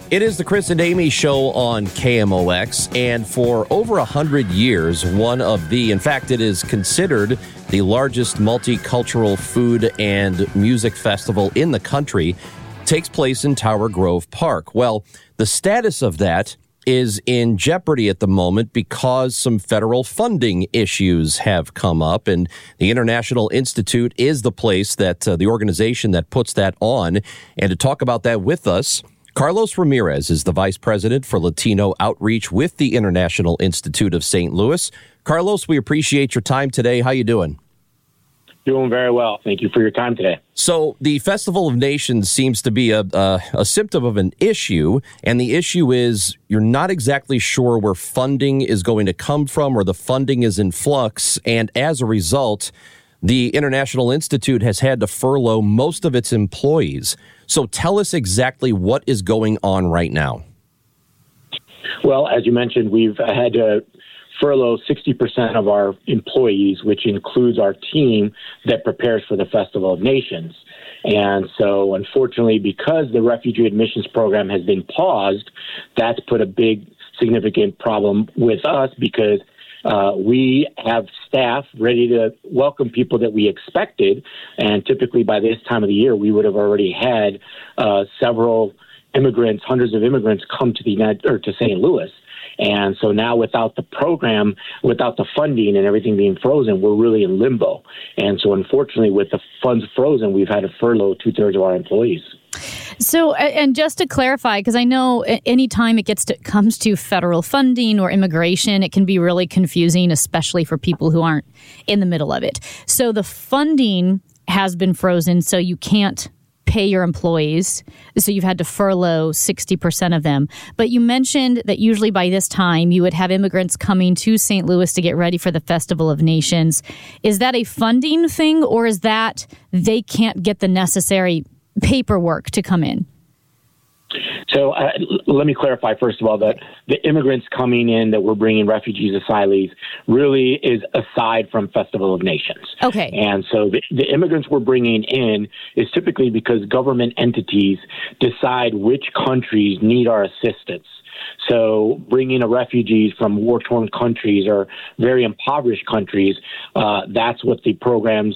It is the Chris and Amy Show on KMOX, and for over 100 years, in fact, it is considered the largest multicultural food and music festival in the country, takes place in Tower Grove Park. Well, the status of that is in jeopardy at the moment because some federal funding issues have come up, and the International Institute is the place that the organization that puts that on. And to talk about that with us, Carlos Ramirez is the Vice President for Latino Outreach with the International Institute of St. Louis. Carlos, we appreciate your time today. How you doing? Doing very well. Thank you for your time today. So the Festival of Nations seems to be a symptom of an issue, and the issue is you're not exactly sure where funding is going to come from, or the funding is in flux, and as a result, the International Institute has had to furlough most of its employees. So tell us exactly what is going on right now. Well, as you mentioned, we've had to furlough 60% of our employees, which includes our team that prepares for the Festival of Nations. And so, unfortunately, because the refugee admissions program has been paused, that's put a big, significant problem with us because we have staff ready to welcome people that we expected. And typically by this time of the year, we would have already had several immigrants, hundreds of immigrants come to to St. Louis. And so now without the program, without the funding and everything being frozen, we're really in limbo. And so unfortunately, with the funds frozen, we've had to furlough 2/3 of our employees. So, and just to clarify, because I know anytime it comes to federal funding or immigration, it can be really confusing, especially for people who aren't in the middle of it. So the funding has been frozen, so you can't pay your employees. So you've had to furlough 60% of them. But you mentioned that usually by this time you would have immigrants coming to St. Louis to get ready for the Festival of Nations. Is that a funding thing, or is that they can't get the necessary paperwork to come in? So let me clarify, first of all, that the immigrants coming in that we're bringing, refugees, asylees, really is aside from Festival of Nations. Okay. And so the immigrants we're bringing in is typically because government entities decide which countries need our assistance. So bringing in refugees from war-torn countries or very impoverished countries, that's what the programs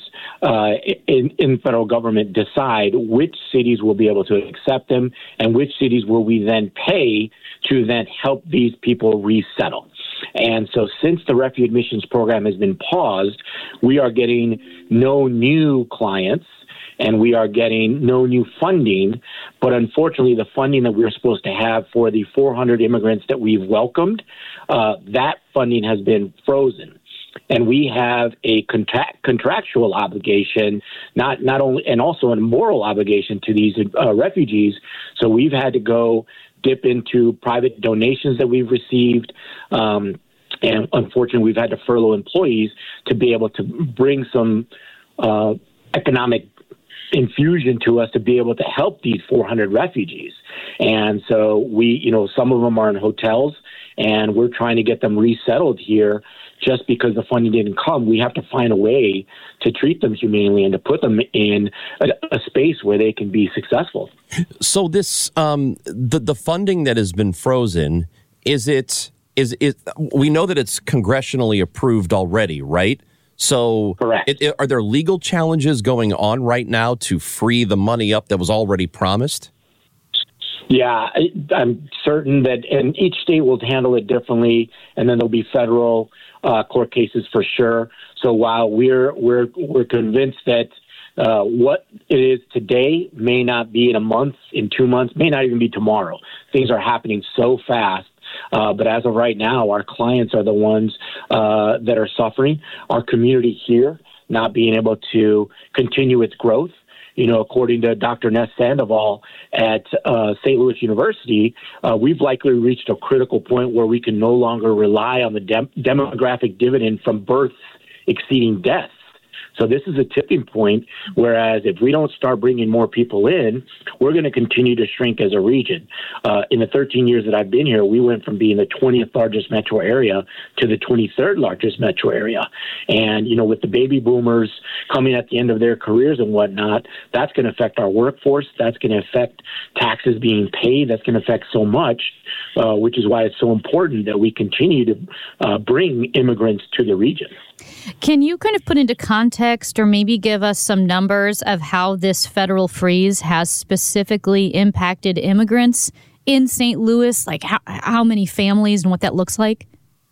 in federal government decide which cities will be able to accept them and which cities will we then pay to then help these people resettle. And so since the refugee admissions program has been paused, we are getting no new clients and we are getting no new funding. But unfortunately, the funding that we were supposed to have for the 400 immigrants that we've welcomed, that funding has been frozen. And we have a contractual obligation, not only, and also a moral obligation to these refugees. So we've had to go dip into private donations that we've received. And unfortunately, we've had to furlough employees to be able to bring some economic infusion to us to be able to help these 400 refugees. And so some of them are in hotels, and we're trying to get them resettled here. Just because the funding didn't come, we have to find a way to treat them humanely and to put them in a space where they can be successful. So this, the funding that has been frozen, is it? We know that it's congressionally approved already, right? So correct. Are there legal challenges going on right now to free the money up that was already promised? Yeah, I'm certain that, and each state will handle it differently, and then there'll be federal court cases for sure. So while we're convinced that what it is today may not be in a month, in 2 months, may not even be tomorrow. Things are happening so fast. But as of right now, our clients are the ones that are suffering. Our community here not being able to continue its growth. According to Dr. Ness Sandoval at St. Louis University, we've likely reached a critical point where we can no longer rely on the demographic dividend from births exceeding deaths. So this is a tipping point, whereas if we don't start bringing more people in, we're going to continue to shrink as a region. In the 13 years that I've been here, we went from being the 20th largest metro area to the 23rd largest metro area. And, with the baby boomers coming at the end of their careers and whatnot, that's going to affect our workforce. That's going to affect taxes being paid. That's going to affect so much, which is why it's so important that we continue to bring immigrants to the region. Can you kind of put into context or maybe give us some numbers of how this federal freeze has specifically impacted immigrants in St. Louis? Like how many families and what that looks like?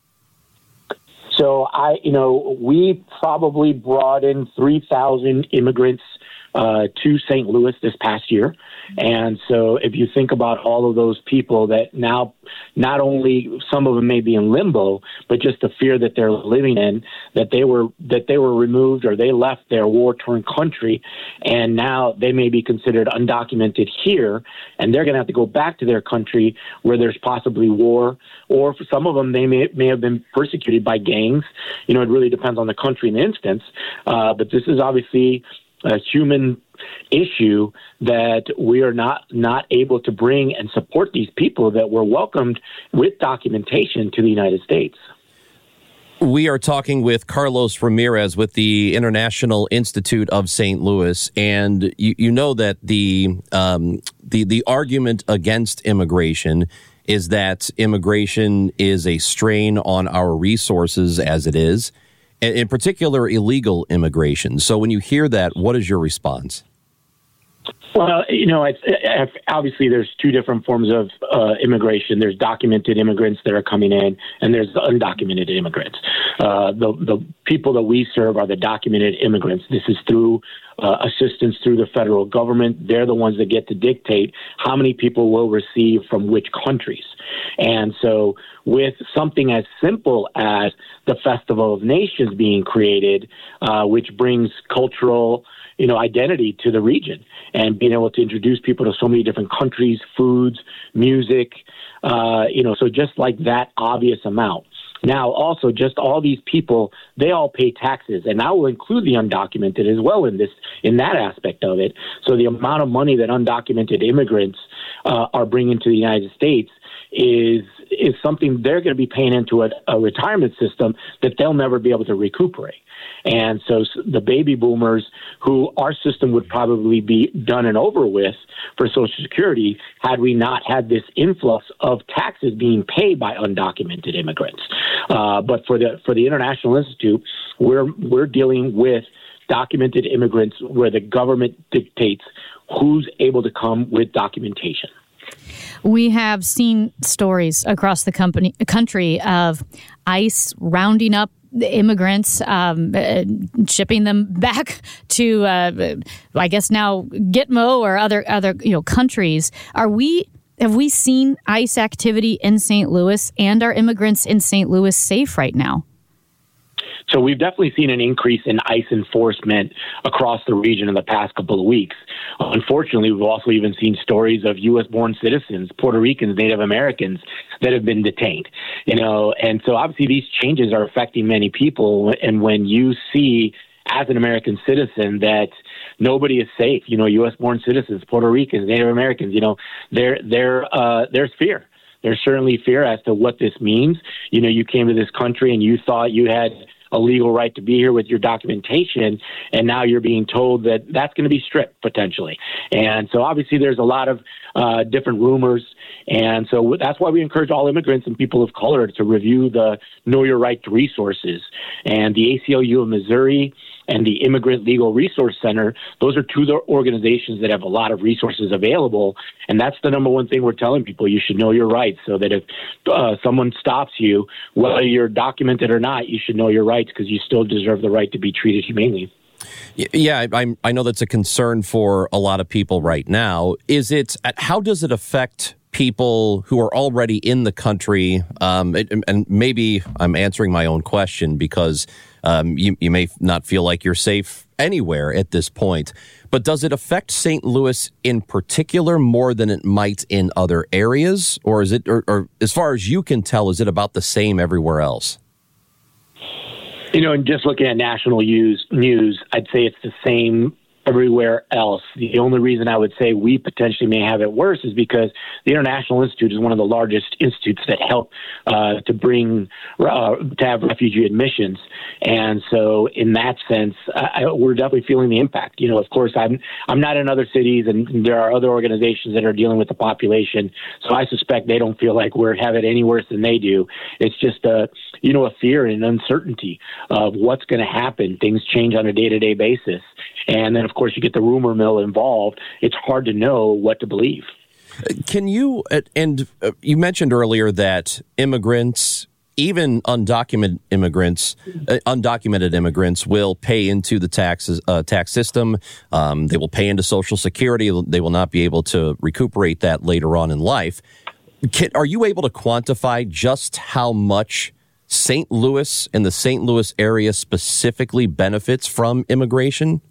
So we probably brought in 3,000 immigrants to St. Louis this past year. And so if you think about all of those people that now, not only some of them may be in limbo, but just the fear that they're living in, that they were removed or they left their war-torn country, and now they may be considered undocumented here, and they're going to have to go back to their country where there's possibly war, or for some of them, they may have been persecuted by gangs. It really depends on the country in the instance. But this is obviously a human issue that we are not able to bring and support these people that were welcomed with documentation to the United States. We are talking with Carlos Ramirez with the International Institute of St. Louis, and you know that the argument against immigration is that immigration is a strain on our resources as it is, in particular illegal immigration. So when you hear that, what is your response? Well, obviously there's two different forms of immigration. There's documented immigrants that are coming in, and there's the undocumented immigrants. The people that we serve are the documented immigrants. This is through assistance through the federal government. They're the ones that get to dictate how many people will receive from which countries. And so with something as simple as the Festival of Nations being created, which brings cultural identity to the region, and being able to introduce people to so many different countries, foods, music, so just like that obvious amount. Now, also, just all these people, they all pay taxes, and I will include the undocumented as well in that aspect of it. So the amount of money that undocumented immigrants are bringing to the United States is something they're going to be paying into a retirement system that they'll never be able to recuperate. And so the baby boomers, who our system would probably be done and over with for Social Security had we not had this influx of taxes being paid by undocumented immigrants. But for the International Institute, we're dealing with documented immigrants where the government dictates who's able to come with documentation. We have seen stories across the country of ICE rounding up the immigrants, shipping them back to, I guess now Gitmo or other countries. Have we seen ICE activity in St. Louis, and are immigrants in St. Louis safe right now? So we've definitely seen an increase in ICE enforcement across the region in the past couple of weeks. Unfortunately, we've also even seen stories of U.S.-born citizens, Puerto Ricans, Native Americans that have been detained. And so obviously these changes are affecting many people. And when you see, as an American citizen, that nobody is safe, U.S.-born citizens, Puerto Ricans, Native Americans, there's fear. There's certainly fear as to what this means. You came to this country and you thought you had a legal right to be here with your documentation, and now you're being told that that's going to be stripped potentially. And so obviously there's a lot of different rumors, and so that's why we encourage all immigrants and people of color to review the Know Your Right to Resources. And the ACLU of Missouri and the Immigrant Legal Resource Center, those are two organizations that have a lot of resources available. And that's the number one thing we're telling people. You should know your rights, so that if someone stops you, whether you're documented or not, you should know your rights, because you still deserve the right to be treated humanely. Yeah, I know that's a concern for a lot of people right now. How does it affect people who are already in the country? And maybe I'm answering my own question, because you may not feel like you're safe anywhere at this point. But does it affect St. Louis in particular more than it might in other areas? Or is it, or as far as you can tell, is it about the same everywhere else? And just looking at national news, I'd say it's the same everywhere else. The only reason I would say we potentially may have it worse is because the International Institute is one of the largest institutes that help to have refugee admissions. And so in that sense, we're definitely feeling the impact. Of course, I'm not in other cities, and there are other organizations that are dealing with the population. So I suspect they don't feel like we're having it any worse than they do. It's just a fear and uncertainty of what's going to happen. Things change on a day-to-day basis. And then, of course, you get the rumor mill involved. It's hard to know what to believe. Can you, and you mentioned earlier that immigrants, even undocumented immigrants will pay into the tax system. They will pay into Social Security. They will not be able to recuperate that later on in life. Are you able to quantify just how much St. Louis and the St. Louis area specifically benefits from immigration?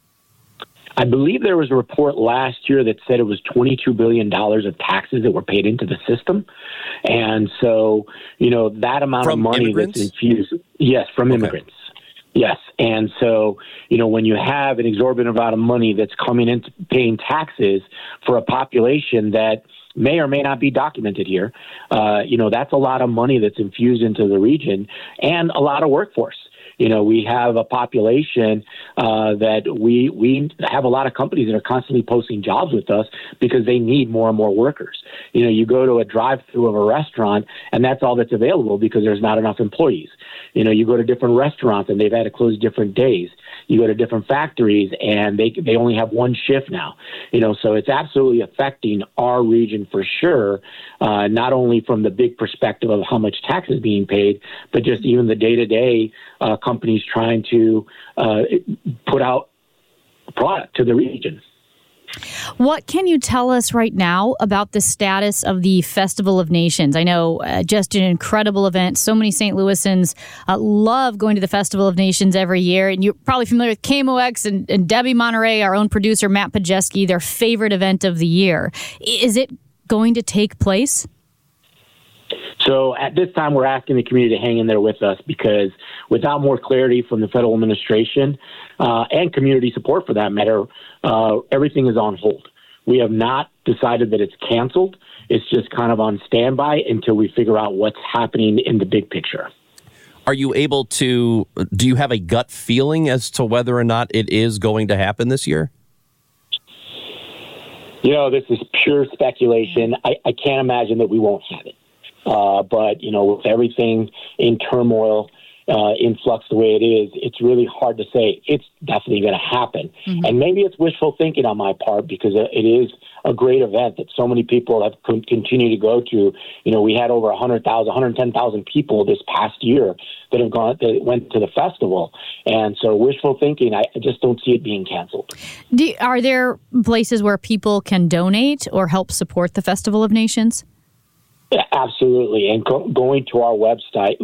I believe there was a report last year that said it was $22 billion of taxes that were paid into the system. And so, that amount of money that's infused. Yes, from immigrants. Yes. And so, when you have an exorbitant amount of money that's coming into paying taxes for a population that may or may not be documented here, that's a lot of money that's infused into the region and a lot of workforce. We have a population that we have a lot of companies that are constantly posting jobs with us because they need more and more workers. You go to a drive-through of a restaurant, and that's all that's available because there's not enough employees. You go to different restaurants, and they've had to close different days. You go to different factories, and they only have one shift now. So it's absolutely affecting our region for sure, not only from the big perspective of how much tax is being paid, but just even the day-to-day companies trying to put out a product to the region. What can you tell us right now about the status of the Festival of Nations? I know just an incredible event. So many St. Louisans love going to the Festival of Nations every year. And you're probably familiar with KMOX and Debbie Monterey, our own producer, Matt Pajeski, their favorite event of the year. Is it going to take place? So at this time, we're asking the community to hang in there with us because without more clarity from the federal administration and community support for that matter, everything is on hold. We have not decided that it's canceled. It's just kind of on standby until we figure out what's happening in the big picture. Are you able to, do you have a gut feeling as to whether or not it is going to happen this year? This is pure speculation. I can't imagine that we won't have it. But, with everything in turmoil, in flux the way it is, it's really hard to say it's definitely going to happen. Mm-hmm. And maybe it's wishful thinking on my part because it is a great event that so many people have continued to go to. We had over 110,000 people this past year that went to the festival. And so wishful thinking, I just don't see it being canceled. Are there places where people can donate or help support the Festival of Nations? Yeah, absolutely. And going to our website,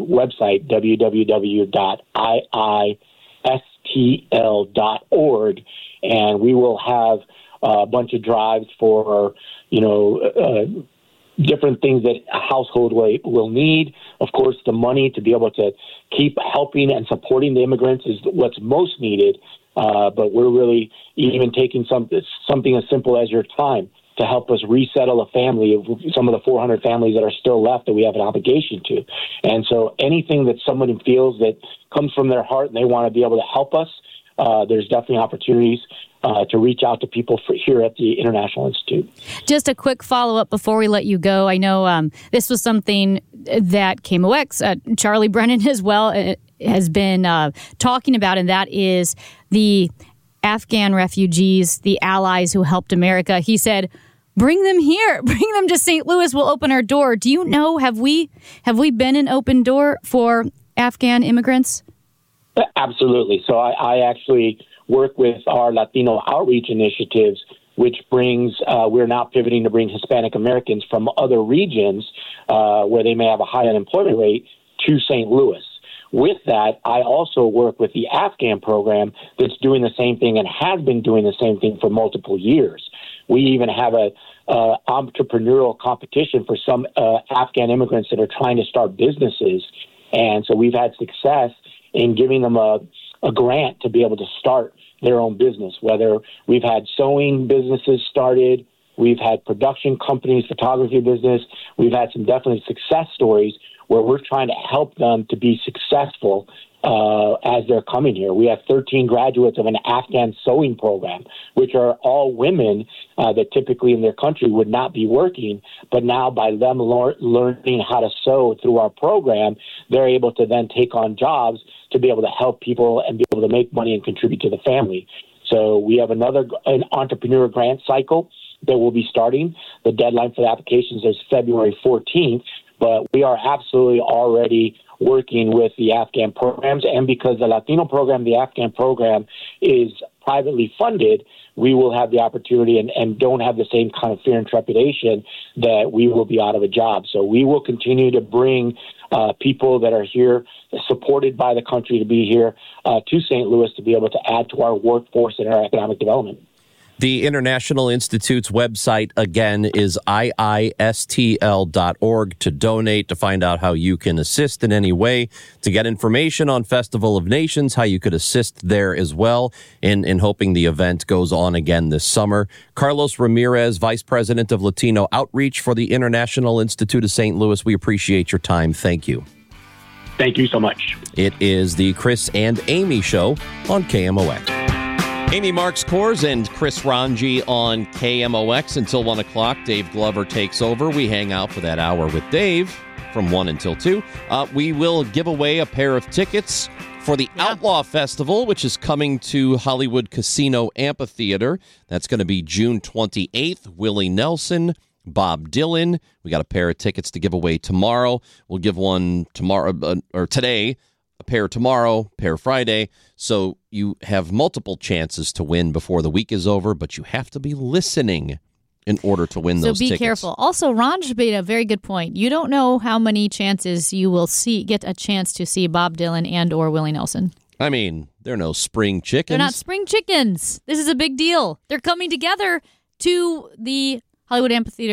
www.iistl.org, and we will have a bunch of drives for, different things that a household will need. Of course, the money to be able to keep helping and supporting the immigrants is what's most needed. But we're really even taking something as simple as your time to help us resettle a family of some of the 400 families that are still left that we have an obligation to. And so anything that someone feels that comes from their heart and they want to be able to help us, there's definitely opportunities to reach out to people here at the International Institute. Just a quick follow-up before we let you go. I know this was something that KMOX, Charlie Brennan as well, has been talking about, and that is the Afghan refugees, the allies who helped America. He said, bring them here, bring them to St. Louis, we'll open our door. Do you know, have we been an open door for Afghan immigrants? Absolutely. So I actually work with our Latino outreach initiatives, which brings, we're now pivoting to bring Hispanic Americans from other regions where they may have a high unemployment rate to St. Louis. With that, I also work with the Afghan program that's doing the same thing and has been doing the same thing for multiple years. We even have a entrepreneurial competition for some Afghan immigrants that are trying to start businesses. And so we've had success in giving them a grant to be able to start their own business. Whether we've had sewing businesses started, we've had production companies, photography business, we've had some definite success stories where we're trying to help them to be successful as they're coming here. We have 13 graduates of an Afghan sewing program, which are all women that typically in their country would not be working, but now by them learning how to sew through our program, they're able to then take on jobs to be able to help people and be able to make money and contribute to the family. So we have an entrepreneur grant cycle that will be starting. The deadline for the applications is February 14th, but we are absolutely already working with the Afghan programs. And because the Latino program, the Afghan program is privately funded, we will have the opportunity and don't have the same kind of fear and trepidation that we will be out of a job. So we will continue to bring people that are here, supported by the country to be here to St. Louis to be able to add to our workforce and our economic development. The International Institute's website, again, is iistl.org to donate, to find out how you can assist in any way, to get information on Festival of Nations, how you could assist there as well, in hoping the event goes on again this summer. Carlos Ramirez, Vice President of Latino Outreach for the International Institute of St. Louis, we appreciate your time. Thank you. Thank you so much. It is the Chris and Amy Show on KMOX. Amy Marks Kors and Chris Ranji on KMOX until 1 o'clock. Dave Glover takes over. We hang out for that hour with Dave from 1 until 2. We will give away a pair of tickets for the Outlaw Festival, which is coming to Hollywood Casino Amphitheater. That's going to be June 28th. Willie Nelson, Bob Dylan. We got a pair of tickets to give away tomorrow. We'll give one tomorrow or today. A pair tomorrow, pair Friday. So you have multiple chances to win before the week is over, but you have to be listening in order to win those tickets. So be careful. Also, Ranj made a very good point. You don't know how many chances you will get a chance to see Bob Dylan and or Willie Nelson. I mean, they're no spring chickens. They're not spring chickens. This is a big deal. They're coming together to the Hollywood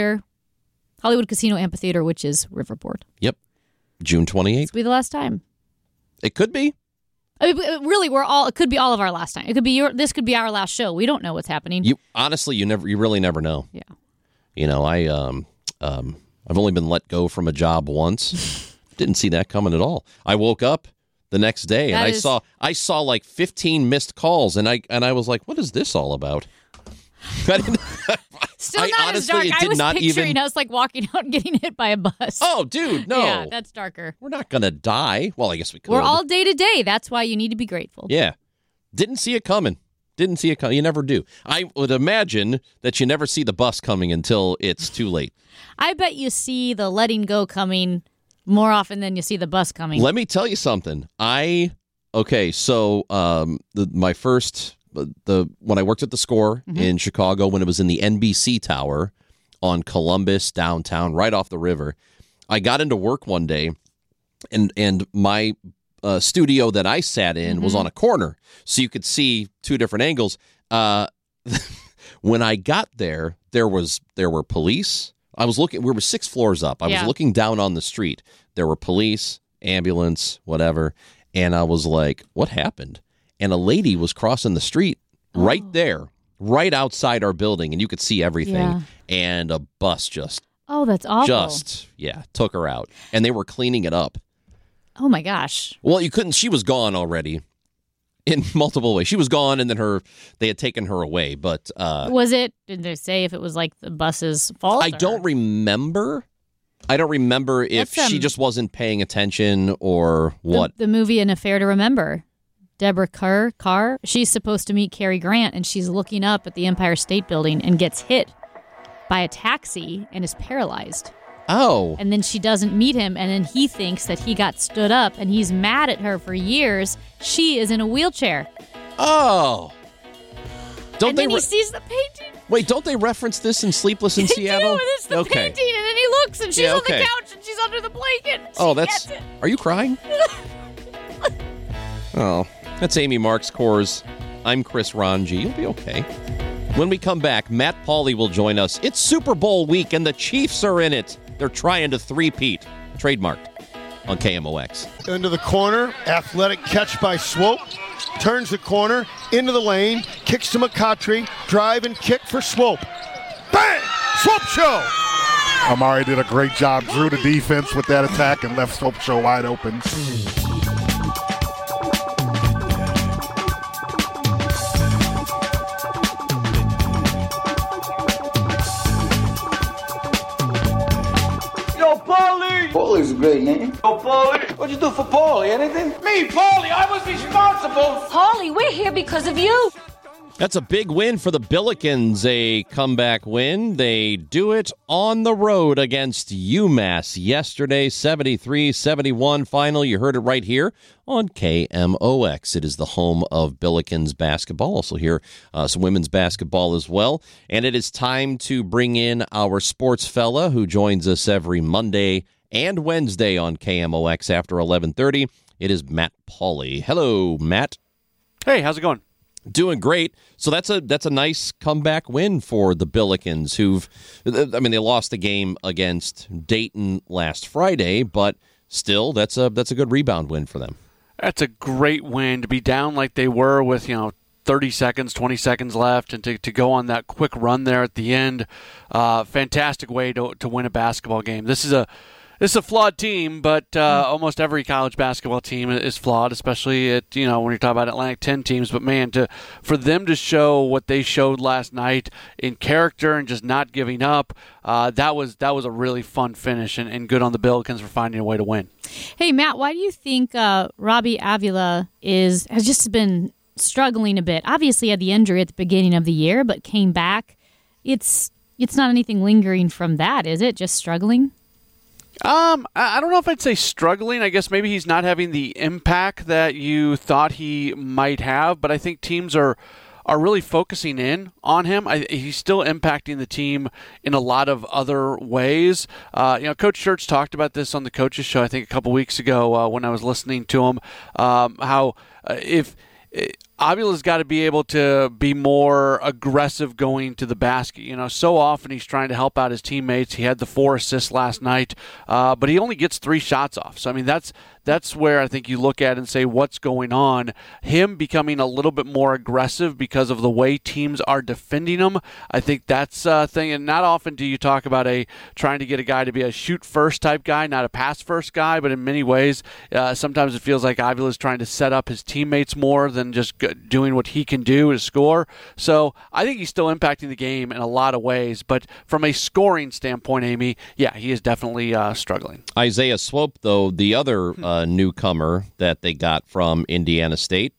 Casino Amphitheater, which is Riverport. Yep. June 28th. This will be the last time. It could be. I mean, really, it could be all of our last time. It could be this could be our last show. We don't know what's happening. You really never know. Yeah. You know, I've only been let go from a job once. Didn't see that coming at all. I woke up the next day and I saw like 15 missed calls and I was like, what is this all about? Still not as dark. I was picturing us like walking out and getting hit by a bus. Oh, dude, no. Yeah, that's darker. We're not going to die. Well, I guess we could. We're all day to day. That's why you need to be grateful. Yeah. Didn't see it coming. You never do. I would imagine that you never see the bus coming until it's too late. I bet you see the letting go coming more often than you see the bus coming. Let me tell you something. My first... when I worked at the Score in Chicago, when it was in the NBC Tower on Columbus downtown, right off the river, I got into work one day, and my studio that I sat in was on a corner, so you could see two different angles. When I got there, there were police. I was looking. We were 6 floors up. I was looking down on the street. There were police, ambulance, whatever, and I was like, "What happened?" And a lady was crossing the street right there, right outside our building, and you could see everything. Yeah. And a bus just... Oh, that's awful. Took her out. And they were cleaning it up. Oh, my gosh. Well, you couldn't... She was gone already in multiple ways. She was gone, and then they had taken her away, but... Did they say if it was like the bus's fault? I don't remember. If she just wasn't paying attention or what. The movie An Affair to Remember. Deborah Carr, she's supposed to meet Cary Grant, and she's looking up at the Empire State Building and gets hit by a taxi and is paralyzed. Oh. And then she doesn't meet him, and then he thinks that he got stood up, and he's mad at her for years. She is in a wheelchair. Oh. Then he sees the painting. Wait, don't they reference this in Sleepless in Seattle? It's the painting, and then he looks, and she's on the couch, and she's under the blanket. Gets it. Are you crying? Oh. That's Amy Marks Kors. I'm Chris Ranji. You'll be okay. When we come back, Matt Pauley will join us. It's Super Bowl week, and the Chiefs are in it. They're trying to three-peat. Trademarked. on KMOX. Into the corner, athletic catch by Swope. Turns the corner, into the lane, kicks to McCautry, drive and kick for Swope. Bang! Swope Show! Amari did a great job, drew the defense with that attack and left Swope Show wide open. Paulie's a great name. Oh, Paulie. What'd you do for Paulie? Anything? Me, Paulie. I was responsible. Paulie, we're here because of you. That's a big win for the Billikens, a comeback win. They do it on the road against UMass yesterday, 73-71 final. You heard it right here on KMOX. It is the home of Billikens basketball. Also here, some women's basketball as well. And it is time to bring in our sports fella who joins us every Monday and Wednesday on KMOX after 11:30. It is Matt Pauley. Hello, Matt. Hey, how's it going? Doing great. So that's a nice comeback win for the Billikens, they lost the game against Dayton last Friday, but still that's a good rebound win for them. That's a great win to be down like they were with 30 seconds, 20 seconds left, and to go on that quick run there at the end. Fantastic way to win a basketball game. This is a flawed team, but almost every college basketball team is flawed, especially when you're talking about Atlantic 10 teams. But man, for them to show what they showed last night in character and just not giving up, that was a really fun finish, and good on the Billikens for finding a way to win. Hey, Matt, why do you think Robbie Avila has just been struggling a bit? Obviously, had the injury at the beginning of the year, but came back. It's not anything lingering from that, is it? Just struggling? I don't know if I'd say struggling. I guess maybe he's not having the impact that you thought he might have, but I think teams are really focusing in on him. He's still impacting the team in a lot of other ways. Coach Church talked about this on the Coaches Show, I think, a couple weeks ago when I was listening to him, how if Avila's got to be able to be more aggressive going to the basket. So often he's trying to help out his teammates. He had the 4 assists last night, but he only gets 3 shots off. So, that's where I think you look at and say, what's going on? Him becoming a little bit more aggressive because of the way teams are defending him. I think that's a thing. And not often do you talk about trying to get a guy to be a shoot-first type guy, not a pass-first guy, but in many ways, sometimes it feels like Avila's trying to set up his teammates more than just doing what he can do to score. So I think he's still impacting the game in a lot of ways. But from a scoring standpoint, Amy, yeah, he is definitely struggling. Isaiah Swope, though, the other newcomer that they got from Indiana State,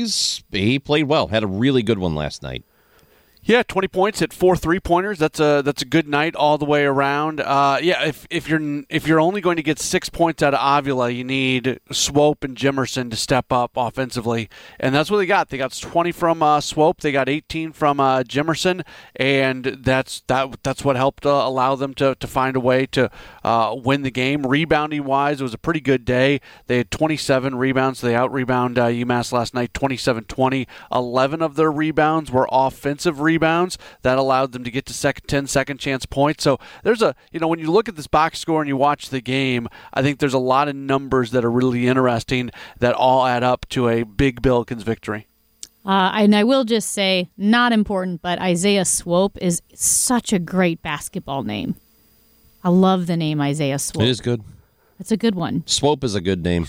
he played well. Had a really good one last night. Yeah, 20 points at 4 3-pointers. That's a good night all the way around. If you're only going to get 6 points out of Avila, you need Swope and Jimerson to step up offensively, and that's what they got. They got 20 from Swope, they got 18 from Jimerson, and that's what helped allow them to find a way to win the game. Rebounding wise, it was a pretty good day. They had 27 rebounds. They out-rebound UMass last night 27-20. 11 of their rebounds were offensive rebounds. That allowed them to get to 10 second chance points. So there's when you look at this box score and you watch the game, I think there's a lot of numbers that are really interesting that all add up to a big Billikens victory. And I will just say, not important, but Isaiah Swope is such a great basketball name. I love the name Isaiah Swope. It is good. It's a good one. Swope is a good name.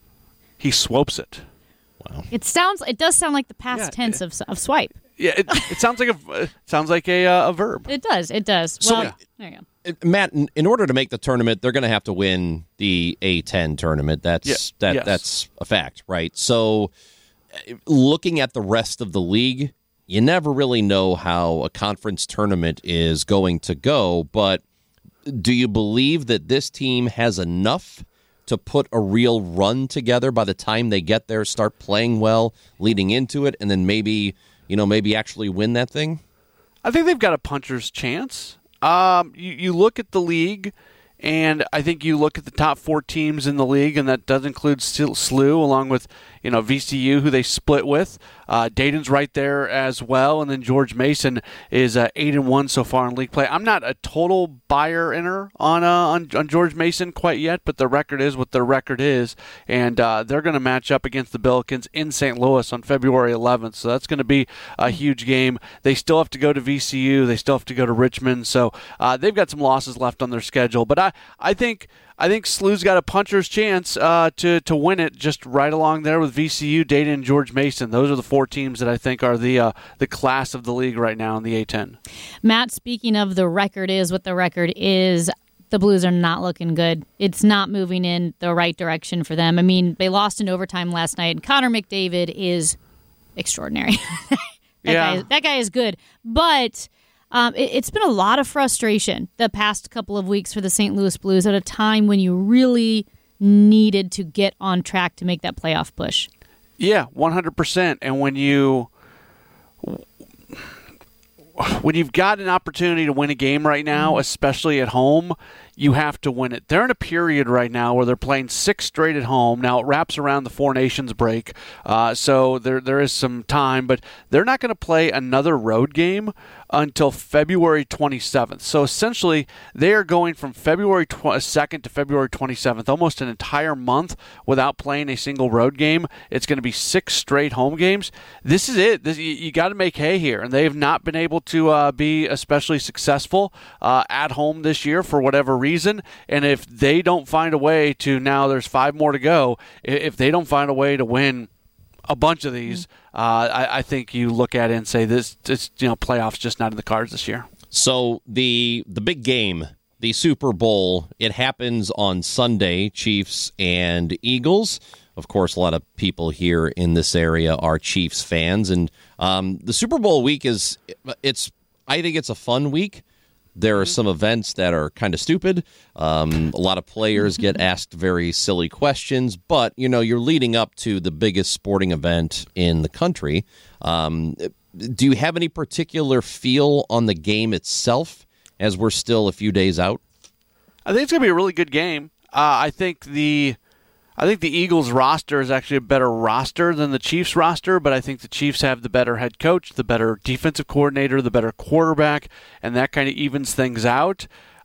He swopes it. Wow. It does sound like the past tense of swipe. Yeah, it sounds like a verb. It does. So, well, there you go. Matt, in order to make the tournament, they're going to have to win the A10 tournament. That's a fact, right? So, looking at the rest of the league, you never really know how a conference tournament is going to go. But do you believe that this team has enough to put a real run together by the time they get there, start playing well, leading into it, and then maybe actually win that thing? I think they've got a puncher's chance. You look at the league, And I think you look at the top 4 teams in the league, and that does include SLU, along with VCU, who they split with. Dayton's right there as well, and then George Mason is 8-1 so far in league play. I'm not a total buyer-inner on George Mason quite yet, but the record is what their record is, and they're going to match up against the Billikens in St. Louis on February 11th, so that's going to be a huge game. They still have to go to VCU. They still have to go to Richmond, so they've got some losses left on their schedule, but I think SLU's got a puncher's chance to win it, just right along there with VCU, Dayton, and George Mason. Those are the 4 teams that I think are the class of the league right now in the A10. Matt, speaking of the record is what the record is, the Blues are not looking good. It's not moving in the right direction for them. I mean, they lost in overtime last night, and Connor McDavid is extraordinary. That guy is good, but it's been a lot of frustration the past couple of weeks for the St. Louis Blues at a time when you really needed to get on track to make that playoff push. Yeah, 100%. And when you've got an opportunity to win a game right now, especially at home, you have to win it. They're in a period right now where they're playing 6 straight at home. Now, it wraps around the 4 Nations break, so there is some time, but they're not going to play another road game until February 27th. So, essentially, they are going from February 2nd to February 27th, almost an entire month without playing a single road game. It's going to be 6 straight home games. This is it. You got to make hay here, and they have not been able to be especially successful at home this year for whatever reason. And if they don't find a way to, now there's 5 more to go, if they don't find a way to win a bunch of these, I think you look at it and say this playoffs just not in the cards this year. So the big game, the Super Bowl, it happens on Sunday, Chiefs and Eagles. Of course, a lot of people here in this area are Chiefs fans, and the Super Bowl week I think it's a fun week. There are some events that are kind of stupid. A lot of players get asked very silly questions, but, you're leading up to the biggest sporting event in the country. Do you have any particular feel on the game itself as we're still a few days out? I think it's going to be a really good game. I think the Eagles roster is actually a better roster than the Chiefs roster, but I think the Chiefs have the better head coach, the better defensive coordinator, the better quarterback, and that kind of evens things out.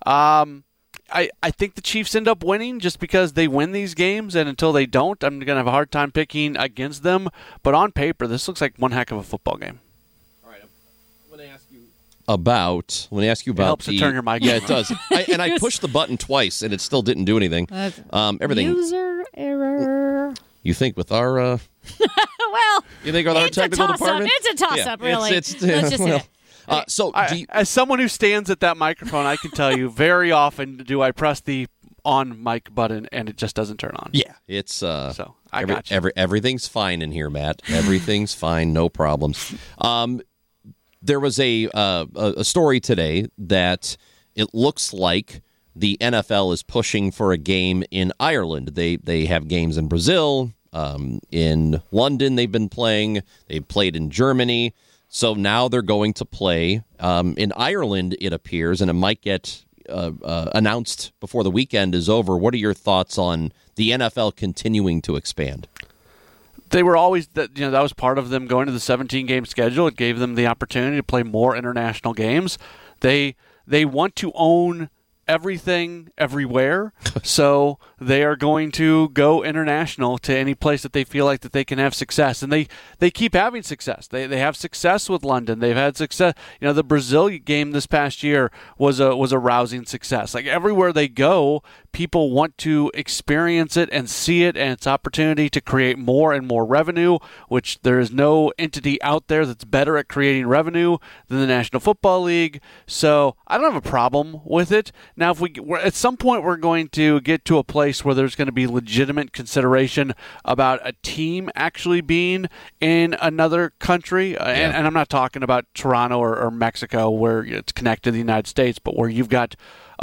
I think the Chiefs end up winning just because they win these games, and until they don't, I'm going to have a hard time picking against them. But on paper, this looks like one heck of a football game. All right, I'm going to ask you about. It helps to turn your mic. Yeah, it does. I pushed the button twice, and it still didn't do anything. Everything. User error. You think with our? Well, you think with our technical department? It's a toss-up, really. Let's just say it. As someone who stands at that microphone, I can tell you very often do I press the on mic button and it just doesn't turn on. Yeah, it's so I got you. Everything's fine in here, Matt. Everything's fine, no problems. There was a story today that it looks like the NFL is pushing for a game in Ireland. They have games in Brazil, in London. They've been playing. They've played in Germany. So now they're going to play in Ireland, it appears, and it might get announced before the weekend is over. What are your thoughts on the NFL continuing to expand? They were always that was part of them going to the 17-game schedule. It gave them the opportunity to play more international games. They want to own everything everywhere, so they are going to go international to any place that they feel like that they can have success, and they keep having success. They have success with London. They've had success. The Brazil game this past year was a rousing success. Like everywhere they go, people want to experience it and see it, and it's opportunity to create more and more revenue, which there is no entity out there that's better at creating revenue than the National Football League. So I don't have a problem with it. Now, if we're at some point we're going to get to a place where there's going to be legitimate consideration about a team actually being in another country, and I'm not talking about Toronto or Mexico where it's connected to the United States, but where you've got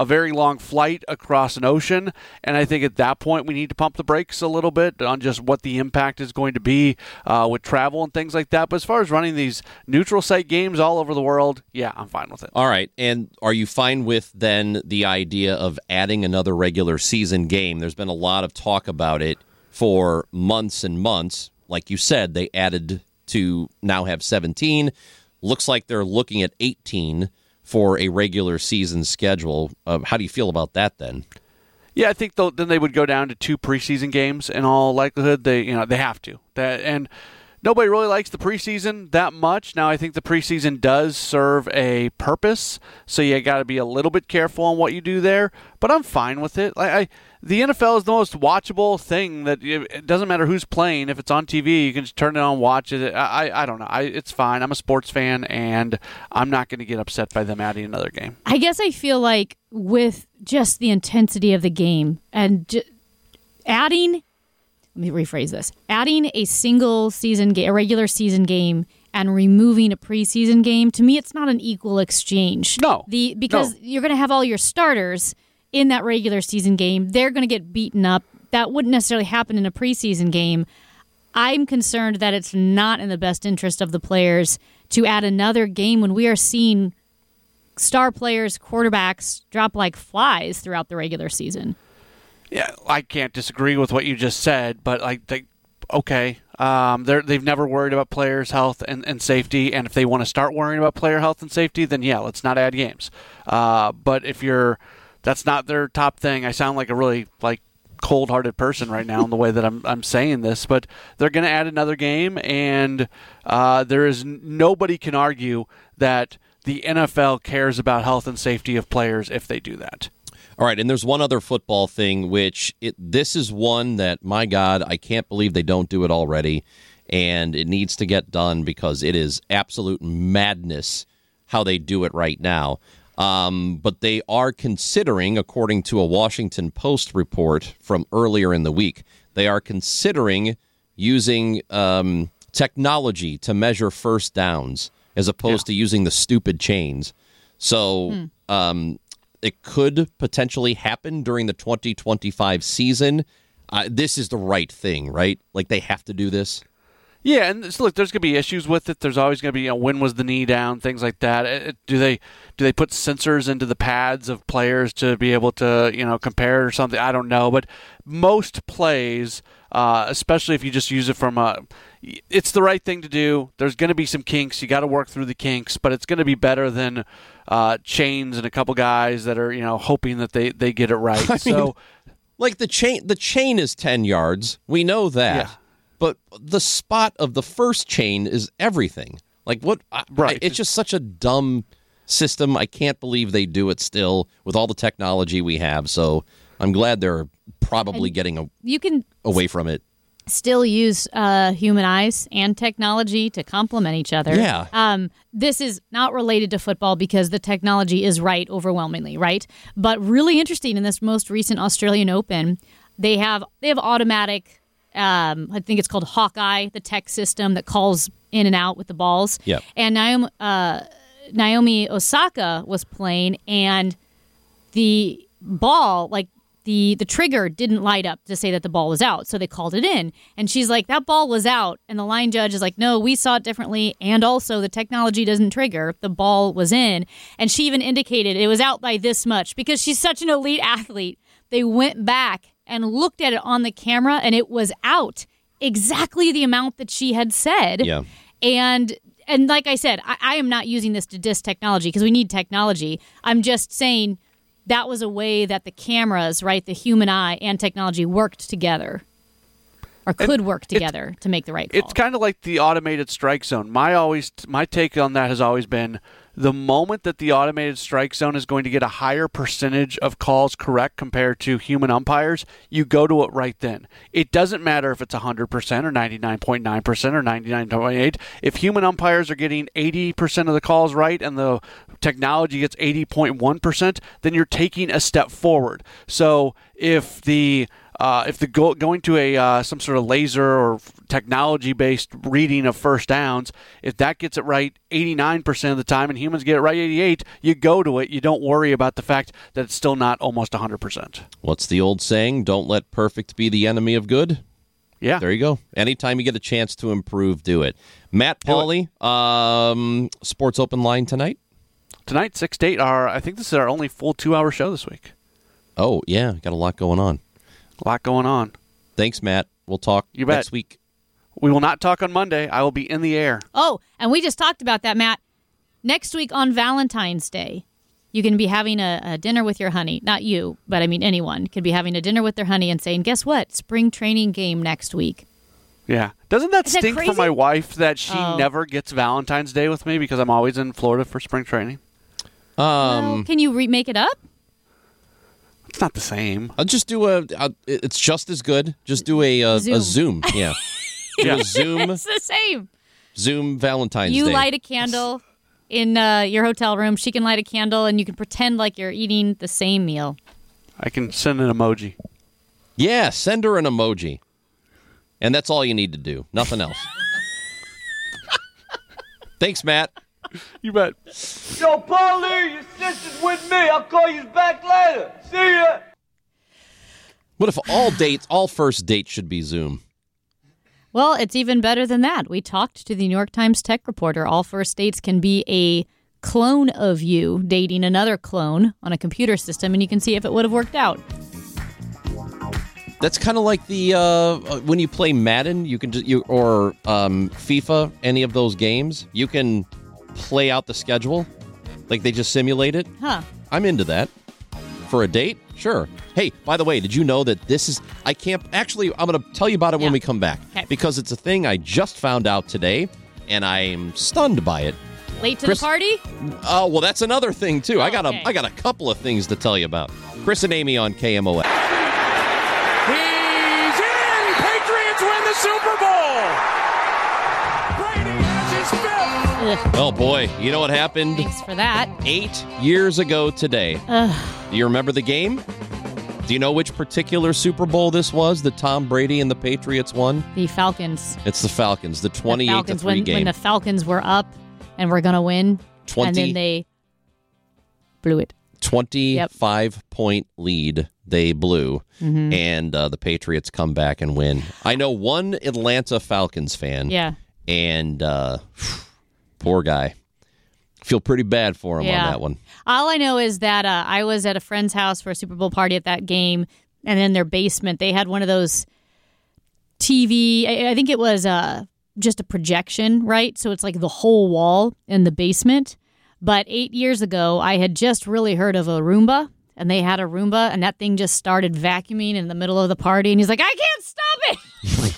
a very long flight across an ocean, and I think at that point we need to pump the brakes a little bit on just what the impact is going to be with travel and things like that. But as far as running these neutral site games all over the world, yeah, I'm fine with it. All right, and are you fine with then the idea of adding another regular season game? There's been a lot of talk about it for months and months. Like you said, they added to now have 17. Looks like they're looking at 18 for a regular season schedule. How do you feel about that then? Yeah, I think then they would go down to 2 preseason games in all likelihood. They have to. And nobody really likes the preseason that much. Now, I think the preseason does serve a purpose, so you got to be a little bit careful on what you do there. But I'm fine with it. The NFL is the most watchable thing. That it doesn't matter who's playing. If it's on TV, you can just turn it on, watch it. I don't know. It's fine. I'm a sports fan, and I'm not going to get upset by them adding another game. I guess I feel like with just the intensity of the game and adding, let me rephrase this, adding a single season game, a regular season game, and removing a preseason game, to me, it's not an equal exchange. No. Because you're going to have all your starters in that regular season game. They're going to get beaten up. That wouldn't necessarily happen in a preseason game. I'm concerned that it's not in the best interest of the players to add another game when we are seeing star players, quarterbacks drop like flies throughout the regular season. Yeah, I can't disagree with what you just said, but okay. They've never worried about players' health and safety, and if they want to start worrying about player health and safety, then yeah, let's not add games. But if that's not their top thing. I sound like a really cold-hearted person right now in the way that I'm saying this, but they're going to add another game, and nobody can argue that the NFL cares about health and safety of players if they do that. All right, and there's one other football thing, which this is one that, my God, I can't believe they don't do it already, and it needs to get done because it is absolute madness how they do it right now. But they are considering, according to a Washington Post report from earlier in the week, they are considering using technology to measure first downs as opposed to using the stupid chains. So it could potentially happen during the 2025 season. This is the right thing, right? Like they have to do this. Yeah, and look, there's going to be issues with it. There's always going to be, when was the knee down, things like that. Do they put sensors into the pads of players to be able to, compare or something? I don't know. But most plays, especially if you just use it it's the right thing to do. There's going to be some kinks. You got to work through the kinks, but it's going to be better than chains and a couple guys that are, hoping that they get it right. The chain is 10 yards. We know that. Yeah. But the spot of the first chain is everything. Right. It's just such a dumb system. I can't believe they do it still with all the technology we have. So I'm glad they're probably getting away from it. Still use human eyes and technology to complement each other. Yeah. This is not related to football because the technology is right overwhelmingly, right? But really interesting in this most recent Australian Open, they have automatic. I think it's called Hawkeye, the tech system that calls in and out with the balls. Yep. And Naomi Osaka was playing, and the ball, the trigger didn't light up to say that the ball was out, so they called it in. And she's like, that ball was out. And the line judge is like, no, we saw it differently, and also the technology doesn't trigger. The ball was in. And she even indicated it was out by this much because she's such an elite athlete. They went back and looked at it on the camera, and it was out exactly the amount that she had said. Yeah. And like I said, I am not using this to diss technology because we need technology. I'm just saying that was a way that the cameras, right, the human eye and technology worked together or could work together to make the right call. It's kind of like the automated strike zone. My take on that has always been the moment that the automated strike zone is going to get a higher percentage of calls correct compared to human umpires, you go to it right then. It doesn't matter if it's 100% or 99.9% or 99.8%. If human umpires are getting 80% of the calls right and the technology gets 80.1%, then you're taking a step forward. So if the if the going to a some sort of laser or technology-based reading of first downs, if that gets it right 89% of the time and humans get it right 88%, you go to it. You don't worry about the fact that it's still not almost 100%. What's the old saying? Don't let perfect be the enemy of good. Yeah. There you go. Anytime you get a chance to improve, do it. Matt Pauley, Sports Open Line tonight? Tonight, 6 to 8. I think this is our only full 2-hour show this week. Oh, yeah. Got a lot going on. Thanks, Matt. We'll talk next week. We will not talk on Monday. I will be in the air. Oh, and we just talked about that, Matt. Next week on Valentine's Day, you can be having a dinner with your honey. Not you, but I mean anyone could be having a dinner with their honey and saying, guess what? Spring training game next week. Yeah. Doesn't that stink crazy? for my wife that she never gets Valentine's Day with me because I'm always in Florida for spring training? Well, can you make it up? It's not the same. I'll just do it's just as good. Just do a Zoom. Yeah. Do a Zoom. It's the same. Zoom Valentine's Day. You light a candle in your hotel room. She can light a candle, and you can pretend like you're eating the same meal. I can send an emoji. Yeah, send her an emoji. And that's all you need to do. Nothing else. Thanks, Matt. You bet. Yo, Paulie, your sister's with me. I'll call you back later. See ya. What if all first dates should be Zoom? Well, it's even better than that. We talked to the New York Times tech reporter. All first dates can be a clone of you dating another clone on a computer system, and you can see if it would have worked out. That's kind of like the when you play Madden, you can or FIFA, any of those games, you can play out the schedule, like they just simulate it. Huh? I'm into that. For a date, sure. Hey, by the way, did you know that this is? I'm going to tell you about it when we come back because it's a thing I just found out today, and I'm stunned by it. Late to the party? Oh, well, that's another thing too. Oh, I got a couple of things to tell you about. Chris and Amy on KMOX. He's in! Patriots win the Super Bowl! Brady has his fifth! Oh, boy. You know what happened? Thanks for that. 8 years ago today. Do you remember the game? Do you know which particular Super Bowl this was that Tom Brady and the Patriots won? The Falcons. It's the Falcons, the 28-3 game. When the Falcons were up and were going to win, and then they blew it. 25-point lead they blew, and the Patriots come back and win. I know one Atlanta Falcons fan, and poor guy. Feel pretty bad for him on that one. All I know is that I was at a friend's house for a Super Bowl party at that game, and in their basement, they had one of those TV, I think it was just a projection, right? So it's like the whole wall in the basement. But 8 years ago, I had just really heard of a Roomba, and they had a Roomba, and that thing just started vacuuming in the middle of the party, and he's like, I can't stop it!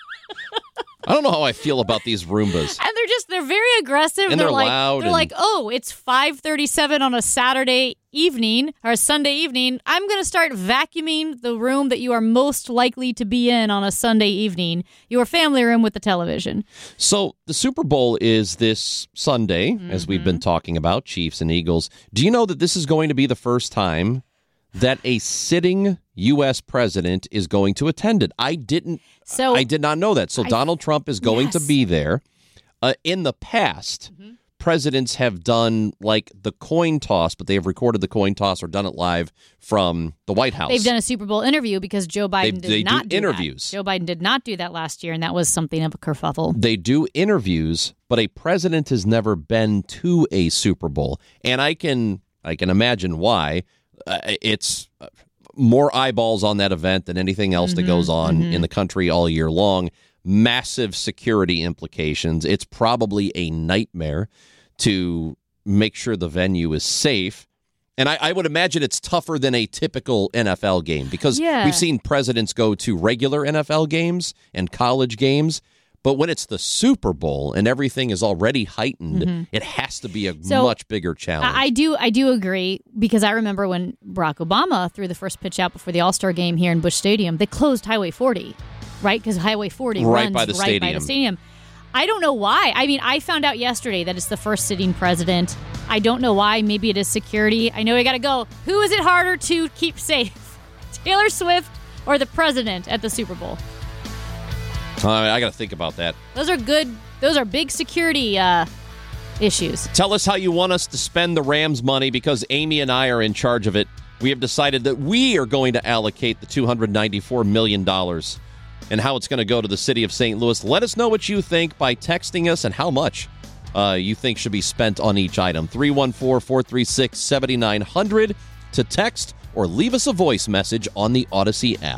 I don't know how I feel about these Roombas. And they're very aggressive. And they're loud. They're like, oh, it's 5:37 on a Saturday evening or a Sunday evening. I'm going to start vacuuming the room that you are most likely to be in on a Sunday evening, your family room with the television. So the Super Bowl is this Sunday, as we've been talking about, Chiefs and Eagles. Do you know that this is going to be the first time that a sitting U.S. president is going to attend it? I did not know that. So Donald Trump is going to be there. In the past, presidents have done like the coin toss, but they have recorded the coin toss or done it live from the White House. They've done a Super Bowl interview because Joe Biden did not do interviews. that. Joe Biden did not do that last year, and that was something of a kerfuffle. They do interviews, but a president has never been to a Super Bowl, and I can imagine why. It's more eyeballs on that event than anything else that goes on in the country all year long. Massive security implications. It's probably a nightmare to make sure the venue is safe. And I would imagine it's tougher than a typical NFL game because we've seen presidents go to regular NFL games and college games. But when it's the Super Bowl and everything is already heightened, it has to be a much bigger challenge. I do agree because I remember when Barack Obama threw the first pitch out before the All-Star game here in Busch Stadium, they closed Highway 40, right? Because Highway 40 runs by the stadium. I don't know why. I mean, I found out yesterday that it's the first sitting president. I don't know why. Maybe it is security. I know I got to go. Who is it harder to keep safe? Taylor Swift or the president at the Super Bowl? I got to think about that. Those are good. Those are big security issues. Tell us how you want us to spend the Rams money, because Amy and I are in charge of it. We have decided that we are going to allocate the $294 million and how it's going to go to the city of St. Louis. Let us know what you think by texting us and how much you think should be spent on each item. 314-436-7900 to text or leave us a voice message on the Odyssey app.